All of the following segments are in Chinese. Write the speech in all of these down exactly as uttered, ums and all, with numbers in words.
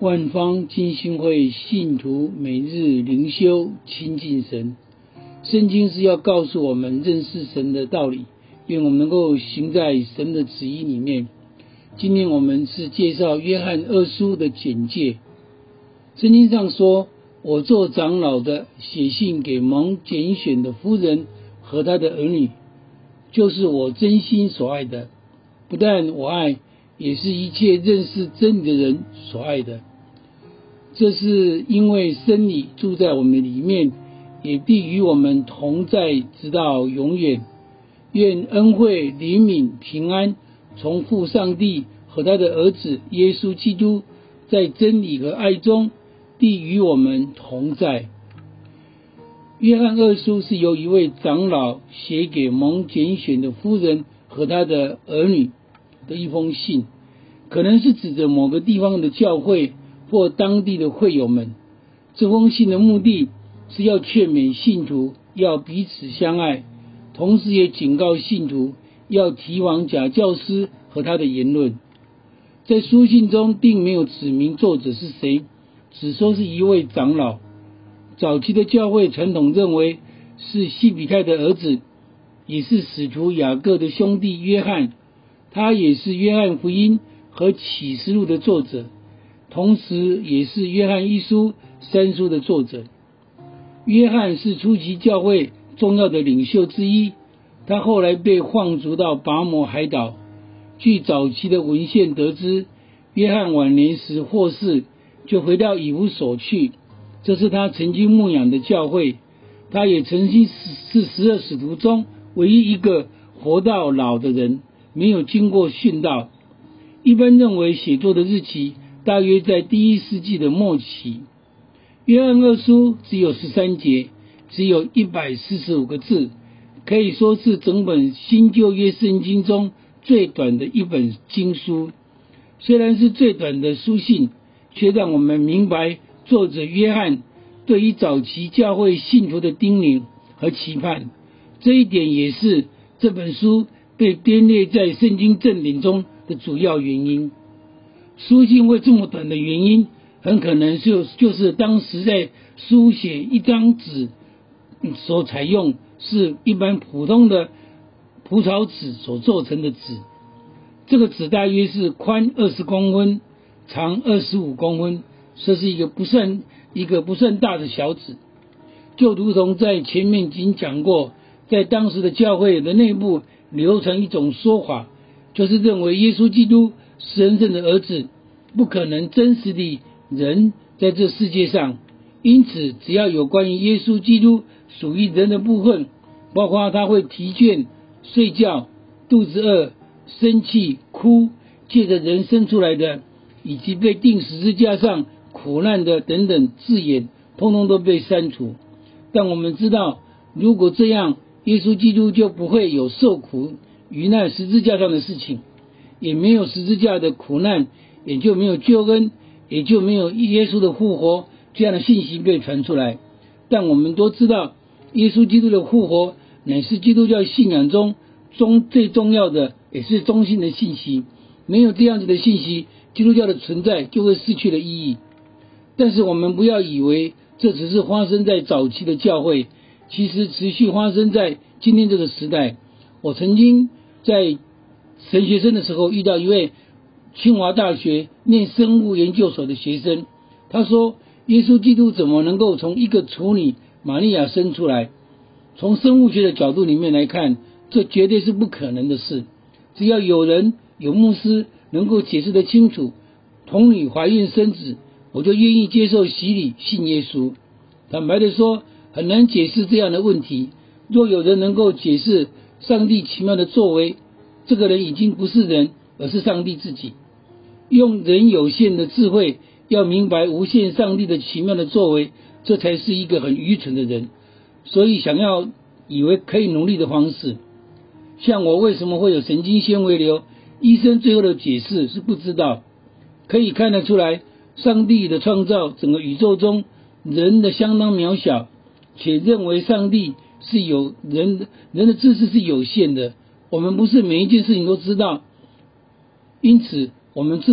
万方金星会信徒每日灵修亲近神。圣经是要告诉我们认识神的道理，愿我们能够行在神的旨意里面。今天我们是介绍约翰二书的简介。圣经上说，我做长老的写信给蒙拣选的夫人和他的儿女，就是我真心所爱的，不但我爱，也是一切认识真理的人所爱的。这是因为真理住在我们里面，也必与我们同在直到永远。愿恩惠、怜悯、平安从父上帝和他的儿子耶稣基督在真理和爱中必与我们同在。约翰二书是由一位长老写给蒙拣选的夫人和他的儿女的一封信，可能是指着某个地方的教会或当地的会友们。这封信的目的是要劝勉信徒要彼此相爱，同时也警告信徒要提防假教师和他的言论。在书信中并没有指明作者是谁，只说是一位长老。早期的教会传统认为是西比泰的儿子，也是使徒雅各的兄弟约翰，他也是约翰福音和启示录的作者，同时也是约翰一书、三书的作者。约翰是初期教会重要的领袖之一，他后来被放逐到拔摩海岛。据早期的文献得知，约翰晚年时获释，就回到以弗所去，这是他曾经牧养的教会。他也曾经是十二使徒中唯一一个活到老的人，没有经过殉道。一般认为写作的日期大约在第一世纪的末期。约翰二书只有十三节，只有一百四十五个字，可以说是整本新旧约圣经中最短的一本经书。虽然是最短的书信，却让我们明白作者约翰对于早期教会信徒的叮咛和期盼。这一点也是这本书被编列在圣经正典中的主要原因。书信会这么短的原因，很可能就就是当时在书写一张纸所采用是一般普通的蒲草纸所做成的纸。这个纸大约是宽二十公分，长二十五公分，这是一个不算一个不算大的小纸。就如同在前面已经讲过，在当时的教会的内部流传一种说法，就是认为耶稣基督是神圣的儿子，不可能真实的人在这世界上。因此只要有关于耶稣基督属于人的部分，包括他会疲倦、睡觉、肚子饿、生气、哭，借着人生出来的，以及被钉十字架上苦难的等等字眼，通通都被删除。但我们知道，如果这样，耶稣基督就不会有受苦于那十字架上的事情，也没有十字架的苦难，也就没有救恩，也就没有耶稣的复活这样的信息被传出来。但我们都知道，耶稣基督的复活乃是基督教信仰中中最重要的，也是中心的信息。没有这样子的信息，基督教的存在就会失去了意义。但是我们不要以为这只是发生在早期的教会，其实持续发生在今天这个时代。我曾经在神学生的时候遇到一位清华大学念生物研究所的学生，他说耶稣基督怎么能够从一个处女玛利亚生出来？从生物学的角度里面来看，这绝对是不可能的事。只要有人有牧师能够解释得清楚，童女怀孕生子，我就愿意接受洗礼信耶稣。坦白的说，很难解释这样的问题。若有人能够解释上帝奇妙的作为，这个人已经不是人，而是上帝自己。用人有限的智慧要明白无限上帝的奇妙的作为，这才是一个很愚蠢的人。所以想要以为可以努力的方式，像我为什么会有神经纤维瘤，医生最后的解释是不知道。可以看得出来，上帝的创造整个宇宙中人的相当渺小，且认为上帝是有人人的知识是有限的，我们不是每一件事情都知道。因此我们知道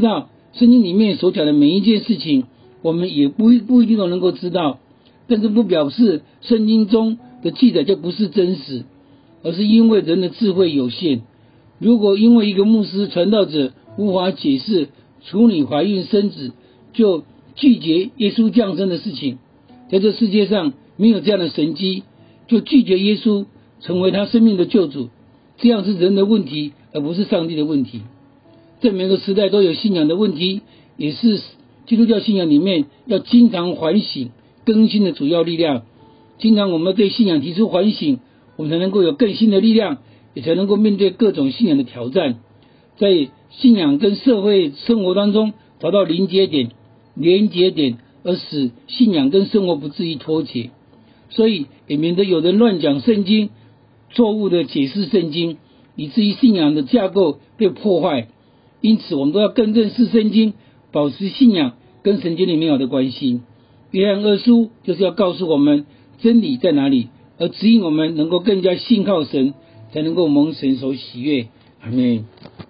圣经里面所讲的每一件事情，我们也不不一定都能够知道，但是不表示圣经中的记载就不是真实，而是因为人的智慧有限。如果因为一个牧师传道者无法解释处女怀孕生子就拒绝耶稣降生的事情，在这世界上没有这样的神迹，就拒绝耶稣成为他生命的救主，这样是人的问题，而不是上帝的问题。在每个时代都有信仰的问题，也是基督教信仰里面要经常反省更新的主要力量。经常我们对信仰提出反省，我们才能够有更新的力量，也才能够面对各种信仰的挑战，在信仰跟社会生活当中找到临接点、连结点，而使信仰跟生活不至于脱节。所以也免得有人乱讲圣经，错误的解释圣经，以至于信仰的架构被破坏。因此我们都要更认识圣经，保持信仰跟神经里美好的关系。约翰二书就是要告诉我们真理在哪里，而指引我们能够更加信靠神，才能够蒙神所喜悦。阿们。